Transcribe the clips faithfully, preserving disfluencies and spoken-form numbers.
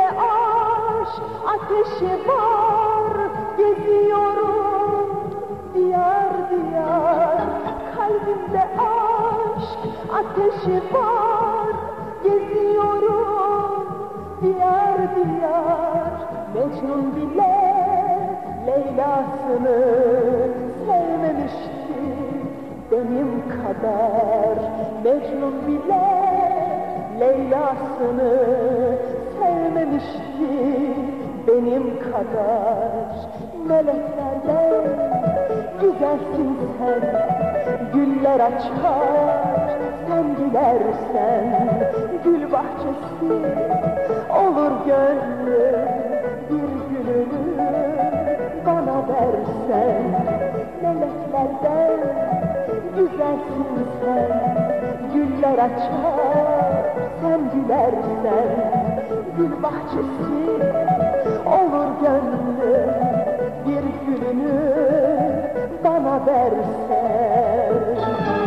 aşk ateşi var, geziyorum diyar diyar. Kalbimde aşk ateşi var, geziyorum diyar diyar. Mecnun bile Leyla'sını sevmemişti benim kadar. Mecnun bile Leyla'sını sevmemişti benim kadar. Meleklerden güzelsin sen, güller açar sen gülersen. Gül bahçesi olur gönlüm, bir gülünü bana versen. Meleklerden güzelsin sen, güller açar sen gülersen. Gül bahçesi olur gönlüm, bir gülünü bana versen.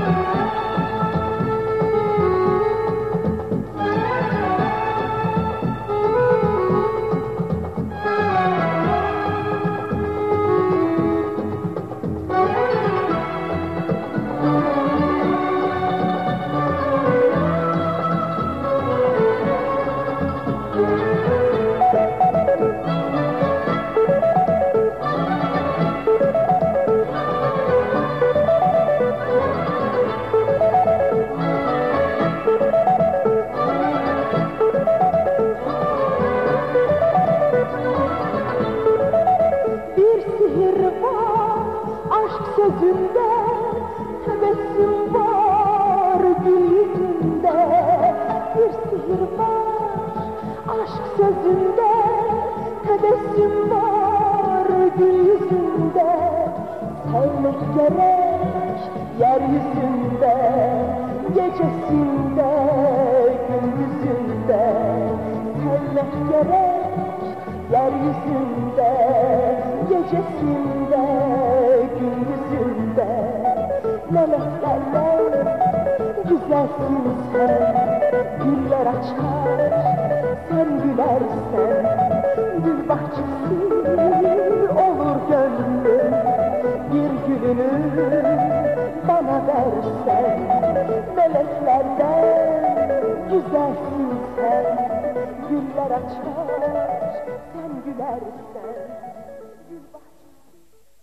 Sözünde tebessüm var, gül yüzünde bir sihir var. Aşk sözünde tebessüm var, gül yüzünde. Sevmek gerek yeryüzünde, gecesinde gündüzünde. Sevmek gerek yeryüzünde, gecesinde gündüzünde. Meleklerden güzelsin sen, güller açar sen gülersen. Gül bahçesi olur gönlüm, bir gülünü bana versen. Meleklerden güzelsin sen, güller açar sen gülersen.